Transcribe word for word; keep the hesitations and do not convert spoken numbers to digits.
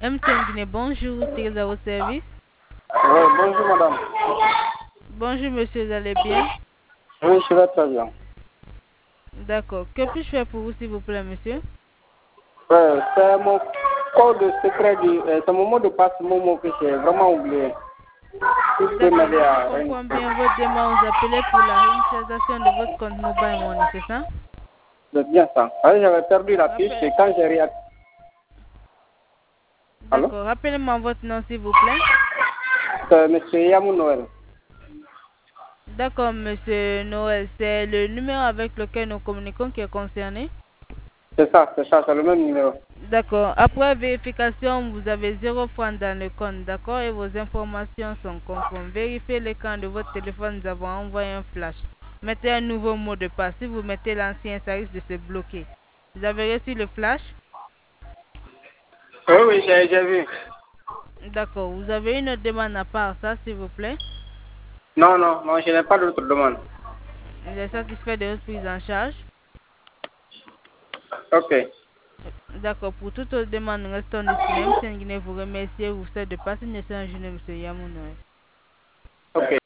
M T N Guinée, bonjour, c'est à votre service. Oui, bonjour madame. Bonjour monsieur, vous allez bien? Oui, je vais très bien. D'accord. Que puis-je faire pour vous s'il vous plaît monsieur? Ouais, c'est mon code secret, du, euh, c'est mon mot de passe Momo que j'ai vraiment oublié. Si vous pouvez D'accord, m'aider si je à comprends réinitialiser. bien votre demande, vous appelez pour la réinitialisation de votre compte Mobile Money, c'est ça? C'est bien ça. Ah, j'avais perdu la fiche Rappel- et quand j'ai réactivé. Allô? D'accord, rappelez-moi votre nom s'il vous plaît. C'est monsieur Yamou Noël. D'accord monsieur Noël, c'est le numéro avec lequel nous communiquons qui est concerné? C'est ça, c'est ça, c'est le même numéro. D'accord. Après vérification, vous avez zéro franc dans le compte, d'accord? Et vos informations sont conformes. Vérifiez l'écran de votre téléphone, nous avons envoyé un flash. Mettez un nouveau mot de passe. Si vous mettez l'ancien, ça risque de se bloquer. Vous avez reçu le flash? Oui, oui, j'ai j'ai vu. D'accord. Vous avez une autre demande à part ça, s'il vous plaît? Non, non, non, je n'ai pas d'autre demande. Vous êtes satisfait de votre prise en charge? Ok. D'accord. Pour toute autre demande, nous restons disponibles. M T N Guinée vous remercie et vous souhaite de passer une excellente journée, monsieur Yamounoy. Ok.